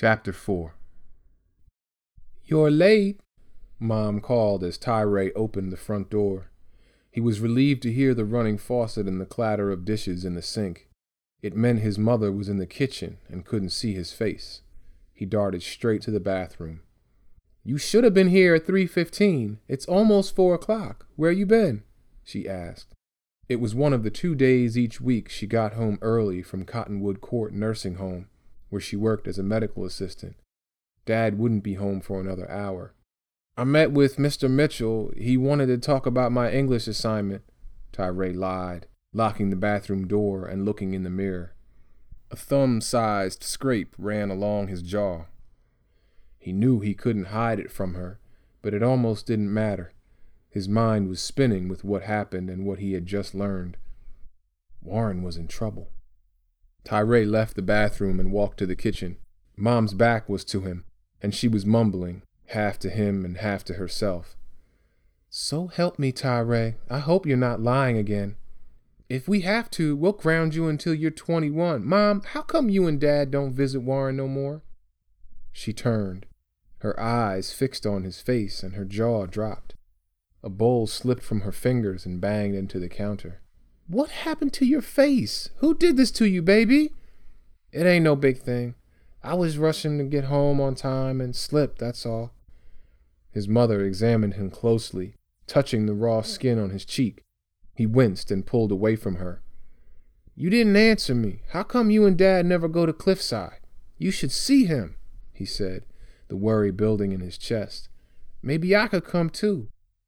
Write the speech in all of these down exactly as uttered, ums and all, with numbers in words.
Chapter four. "You're late," Mom called as Tyree opened the front door. He was relieved to hear the running faucet and the clatter of dishes in the sink. It meant his mother was in the kitchen and couldn't see his face. He darted straight to the bathroom. "You should have been here at three fifteen. It's almost four o'clock. Where you been?" she asked. It was one of the two days each week she got home early from Cottonwood Court Nursing Home, where she worked as a medical assistant. Dad wouldn't be home for another hour. "I met with Mister Mitchell. He wanted to talk about my English assignment," Tyree lied, locking the bathroom door and looking in the mirror. A thumb-sized scrape ran along his jaw. He knew he couldn't hide it from her, but it almost didn't matter. His mind was spinning with what happened and what he had just learned. Warren was in trouble. Tyree left the bathroom and walked to the kitchen. Mom's back was to him, and she was mumbling, half to him and half to herself. "So help me, Tyree. I hope you're not lying again. If we have to, we'll ground you until you're twenty-one. Mom, how come you and Dad don't visit Warren no more?" She turned, her eyes fixed on his face, and her jaw dropped. A bowl slipped from her fingers and banged into the counter. "What happened to your face? Who did this to you, baby?" "It ain't no big thing. I was rushing to get home on time and slipped, that's all." His mother examined him closely, touching the raw skin on his cheek. He winced and pulled away from her. "You didn't answer me. How come you and Dad never go to Cliffside? You should see him," he said, the worry building in his chest. "Maybe I could come too."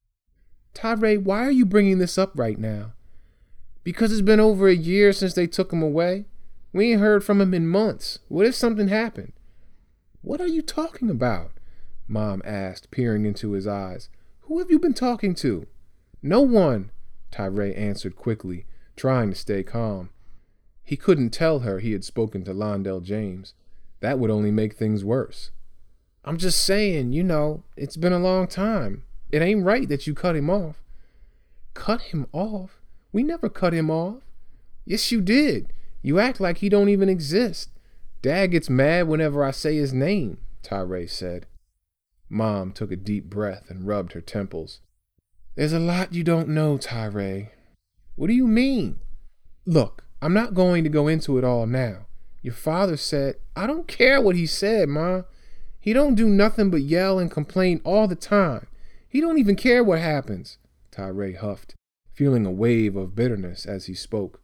"Tyree, why are you bringing this up right now?" "Because it's been over a year since they took him away. We ain't heard from him in months. What if something happened?" "What are you talking about?" Mom asked, peering into his eyes. "Who have you been talking to?" "No one," Tyree answered quickly, trying to stay calm. He couldn't tell her he had spoken to Londell James. That would only make things worse. "I'm just saying, you know, it's been a long time. It ain't right that you cut him off." "Cut him off? We never cut him off." "Yes, you did. You act like he don't even exist. Dad gets mad whenever I say his name," Tyree said. Mom took a deep breath and rubbed her temples. "There's a lot you don't know, Tyree." "What do you mean?" "Look, I'm not going to go into it all now. Your father said—" "I don't care what he said, Ma. He don't do nothing but yell and complain all the time. He don't even care what happens," Tyree huffed, feeling a wave of bitterness as he spoke.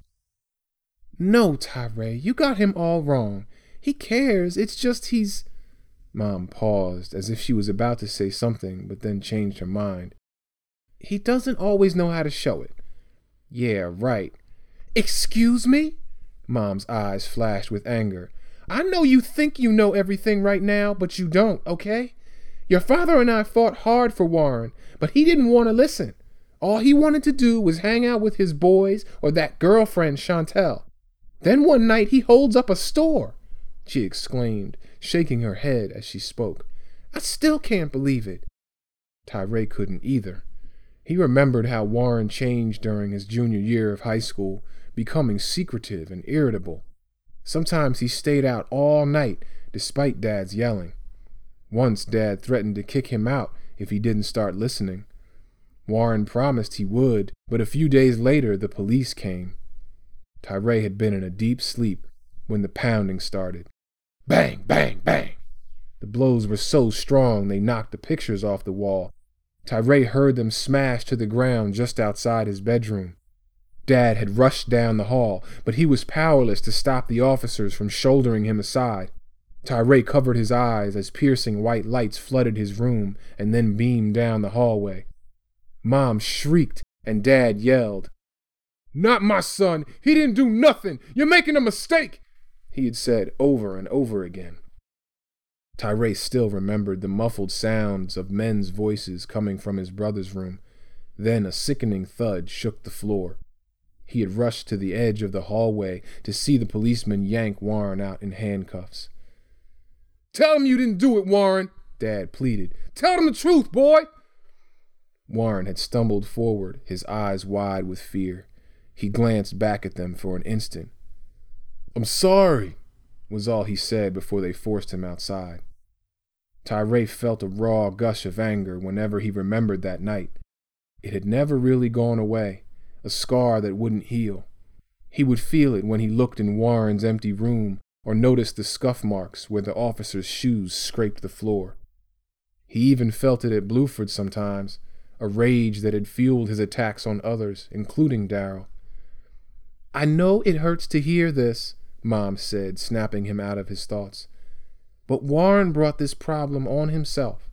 "No, Tyree, you got him all wrong. He cares. It's just he's—" Mom paused as if she was about to say something, but then changed her mind. "He doesn't always know how to show it." "Yeah, right." "Excuse me?" Mom's eyes flashed with anger. "I know you think you know everything right now, but you don't, okay? Your father and I fought hard for Warren, but he didn't want to listen. All he wanted to do was hang out with his boys or that girlfriend Chantel. Then one night he holds up a store," she exclaimed, shaking her head as she spoke. "I still can't believe it." Tyree couldn't either. He remembered how Warren changed during his junior year of high school, becoming secretive and irritable. Sometimes he stayed out all night, despite Dad's yelling. Once Dad threatened to kick him out if he didn't start listening. Warren promised he would, but a few days later the police came. Tyree had been in a deep sleep when the pounding started. Bang, bang, bang. The blows were so strong they knocked the pictures off the wall. Tyree heard them smash to the ground just outside his bedroom. Dad had rushed down the hall, but he was powerless to stop the officers from shouldering him aside. Tyree covered his eyes as piercing white lights flooded his room and then beamed down the hallway. Mom shrieked and Dad yelled. "Not my son! He didn't do nothing! You're making a mistake!" he had said over and over again. Tyree still remembered the muffled sounds of men's voices coming from his brother's room. Then a sickening thud shook the floor. He had rushed to the edge of the hallway to see the policeman yank Warren out in handcuffs. "Tell him you didn't do it, Warren," Dad pleaded. "Tell him the truth, boy." Warren had stumbled forward, his eyes wide with fear. He glanced back at them for an instant. "I'm sorry," was all he said before they forced him outside. Tyree felt a raw gush of anger whenever he remembered that night. It had never really gone away, a scar that wouldn't heal. He would feel it when he looked in Warren's empty room or noticed the scuff marks where the officer's shoes scraped the floor. He even felt it at Bluford sometimes, a rage that had fueled his attacks on others, including Darryl. "I know it hurts to hear this," Mom said, snapping him out of his thoughts. "But Warren brought this problem on himself."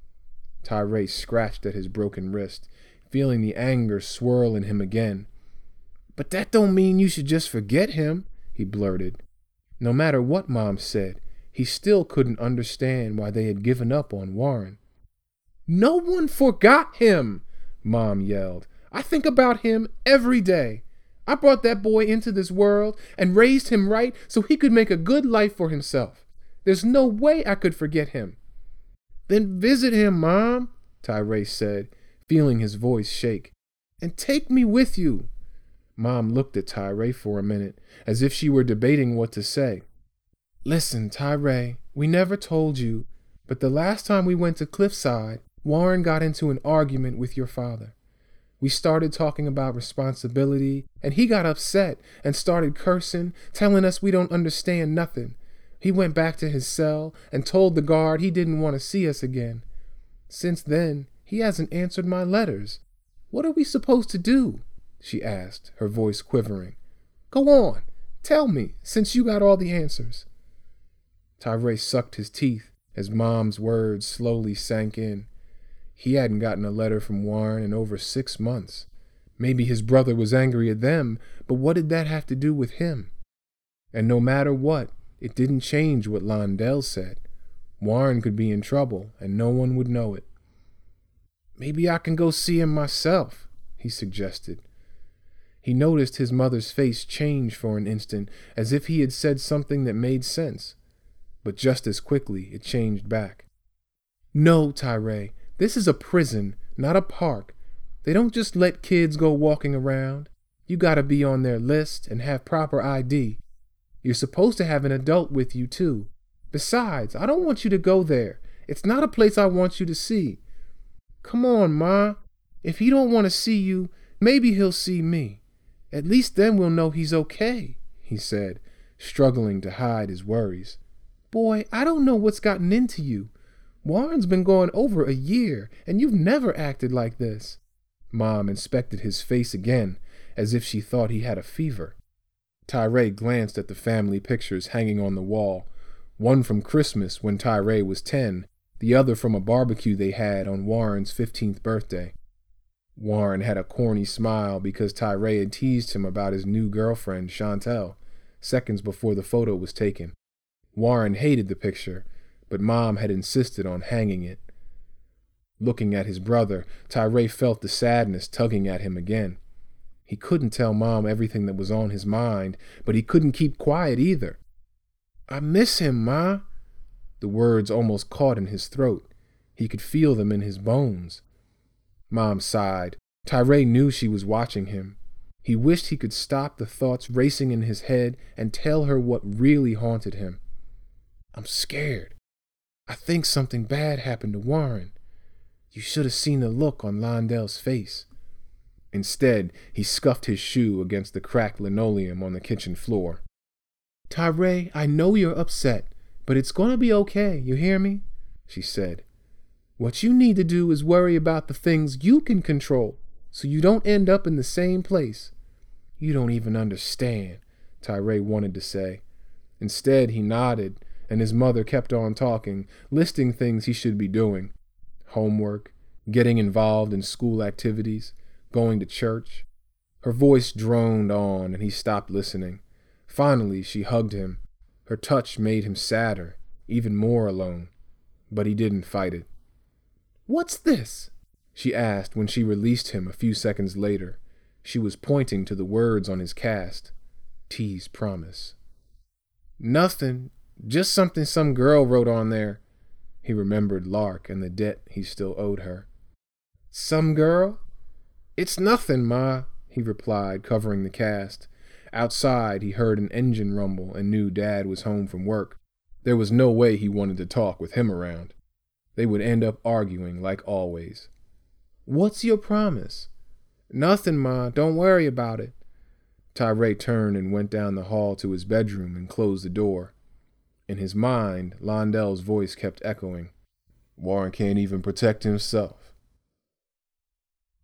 Tyree scratched at his broken wrist, feeling the anger swirl in him again. "But that don't mean you should just forget him," he blurted. No matter what Mom said, he still couldn't understand why they had given up on Warren. "No one forgot him," Mom yelled. "I think about him every day. I brought that boy into this world and raised him right so he could make a good life for himself. There's no way I could forget him." "Then visit him, Mom," Tyree said, feeling his voice shake. "And take me with you." Mom looked at Tyree for a minute, as if she were debating what to say. "Listen, Tyree, we never told you, but the last time we went to Cliffside, Warren got into an argument with your father. We started talking about responsibility, and he got upset and started cursing, telling us we don't understand nothing. He went back to his cell and told the guard he didn't want to see us again. Since then, he hasn't answered my letters. What are we supposed to do?" she asked, her voice quivering. "Go on, tell me, since you got all the answers." Tyree sucked his teeth as Mom's words slowly sank in. He hadn't gotten a letter from Warren in over six months. Maybe his brother was angry at them, but what did that have to do with him? And no matter what, it didn't change what Londell said. Warren could be in trouble, and no one would know it. "Maybe I can go see him myself," he suggested. He noticed his mother's face change for an instant, as if he had said something that made sense. But just as quickly, it changed back. "No, Tyree, this is a prison, not a park. They don't just let kids go walking around. You gotta be on their list and have proper I D. You're supposed to have an adult with you, too. Besides, I don't want you to go there. It's not a place I want you to see. Come on, Ma. If he don't want to see you, maybe he'll see me. At least then we'll know he's okay," he said, struggling to hide his worries. "Boy, I don't know what's gotten into you. Warren's been gone over a year, and you've never acted like this." Mom inspected his face again, as if she thought he had a fever. Tyree glanced at the family pictures hanging on the wall, one from Christmas when Tyree was ten, the other from a barbecue they had on Warren's fifteenth birthday. Warren had a corny smile because Tyree had teased him about his new girlfriend, Chantel, seconds before the photo was taken. Warren hated the picture, but Mom had insisted on hanging it. Looking at his brother, Tyree felt the sadness tugging at him again. He couldn't tell Mom everything that was on his mind, but he couldn't keep quiet either. "I miss him, Ma." The words almost caught in his throat. He could feel them in his bones. Mom sighed. Tyree knew she was watching him. He wished he could stop the thoughts racing in his head and tell her what really haunted him. "I'm scared. I think something bad happened to Warren. You should have seen the look on Londell's face." Instead, he scuffed his shoe against the cracked linoleum on the kitchen floor. "Tyree, I know you're upset, but it's going to be okay, you hear me?" she said. "What you need to do is worry about the things you can control, so you don't end up in the same place." "You don't even understand," Tyree wanted to say. Instead, he nodded, and his mother kept on talking, listing things he should be doing. Homework, getting involved in school activities, going to church. Her voice droned on, and he stopped listening. Finally, she hugged him. Her touch made him sadder, even more alone. But he didn't fight it. "What's this?" she asked when she released him a few seconds later. She was pointing to the words on his cast. T's promise. "Nothing. Just something some girl wrote on there." He remembered Lark and the debt he still owed her. "Some girl?" "It's nothing, Ma," he replied, covering the cast. Outside, he heard an engine rumble and knew Dad was home from work. There was no way he wanted to talk with him around. They would end up arguing like always. "What's your promise?" "Nothing, Ma. Don't worry about it." Tyree turned and went down the hall to his bedroom and closed the door. In his mind, Londell's voice kept echoing. "Warren can't even protect himself."